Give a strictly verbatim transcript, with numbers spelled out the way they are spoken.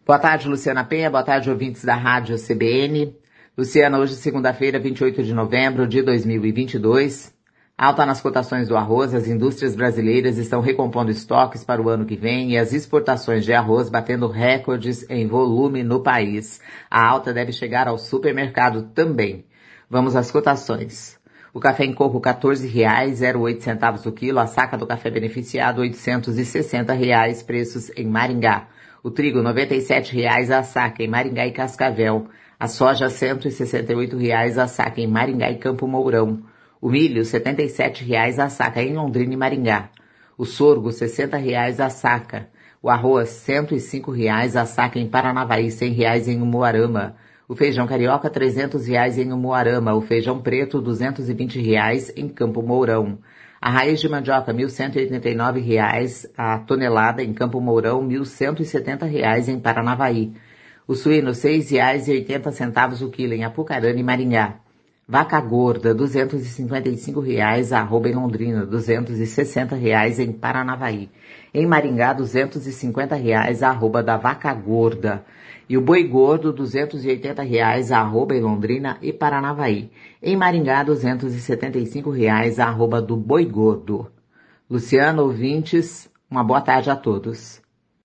Boa tarde, Luciana Penha. Boa tarde, ouvintes da Rádio C B N. Luciana, hoje segunda-feira, vinte e oito de novembro de dois mil e vinte e dois. Alta nas cotações do arroz, as indústrias brasileiras estão recompondo estoques para o ano que vem e as exportações de arroz batendo recordes em volume no país. A alta deve chegar ao supermercado também. Vamos às cotações. O café em coco quatorze reais e zero oito centavos o quilo, a saca do café beneficiado oitocentos e sessenta reais, preços em Maringá. O trigo noventa e sete reais a saca em Maringá e Cascavel. A soja cento e sessenta e oito reais a saca em Maringá e Campo Mourão. O milho setenta e sete reais a saca em Londrina e Maringá. O sorgo sessenta reais a saca. O arroz cento e cinco reais a saca em Paranavaí, cem reais em Umuarama. O feijão carioca trezentos reais em Umuarama. O feijão preto duzentos e vinte reais em Campo Mourão. A raiz de mandioca mil cento e oitenta e nove reais a tonelada em Campo Mourão, mil cento e setenta reais em Paranavaí. O suíno seis reais e oitenta centavos o quilo em Apucarana e Maringá. Vaca gorda duzentos e cinquenta e cinco reais a arroba em Londrina, duzentos e sessenta reais em Paranavaí. Em Maringá, duzentos e cinquenta reais a arroba da vaca gorda. E o boi gordo, duzentos e oitenta reais a arroba em Londrina e Paranavaí. Em Maringá, duzentos e setenta e cinco reais a arroba do boi gordo. Luciano, ouvintes, uma boa tarde a todos.